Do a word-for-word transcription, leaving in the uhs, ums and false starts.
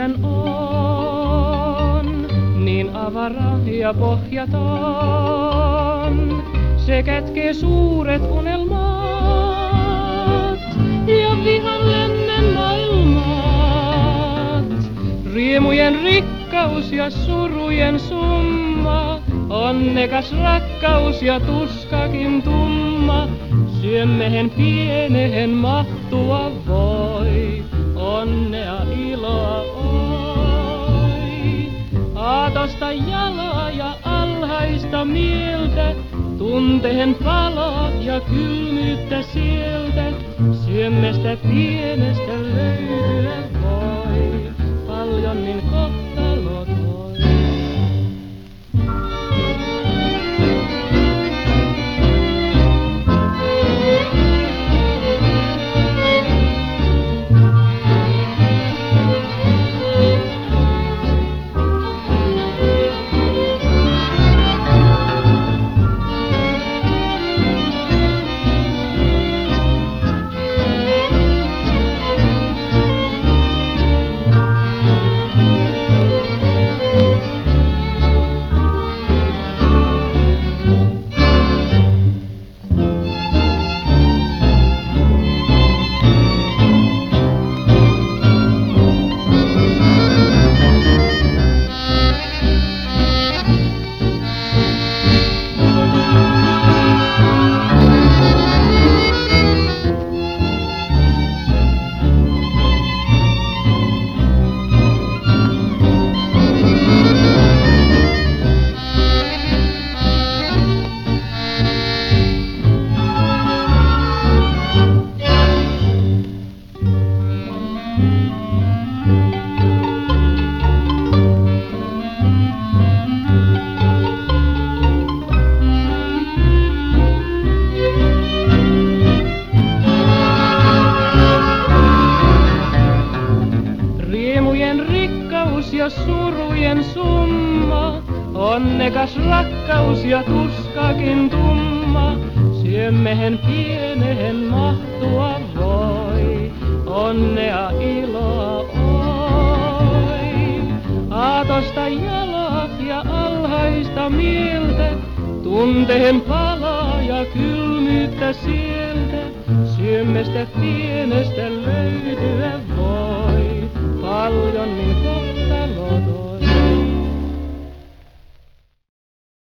hän on, niin avara ja pohjaton. Se kätkee suuret unelmat ja vihan lännen maailmat. Riemujen rikkaus ja surujen summa, onnekas rakkaus ja tuskakin tumma. Syömmehen pienehen mahtua voi, onnea iloa oi. Aatosta jaloa ja alhaista mieltä, tuntehen paloa ja kylmyyttä sieltä. Syömmestä pienestä löytyä voi, paljon niin kohtalot voi. Ja surujen summa, onnekas rakkaus ja tuskakin tumma. Syömmehen pienehen mahtua voi, onnea iloa oi. Aatosta jaloa ja alhaista mieltä, tuntehen palaa ja kylmyyttä sieltä. Syömmestä pienestä löytyä voi, paljon niin kohta.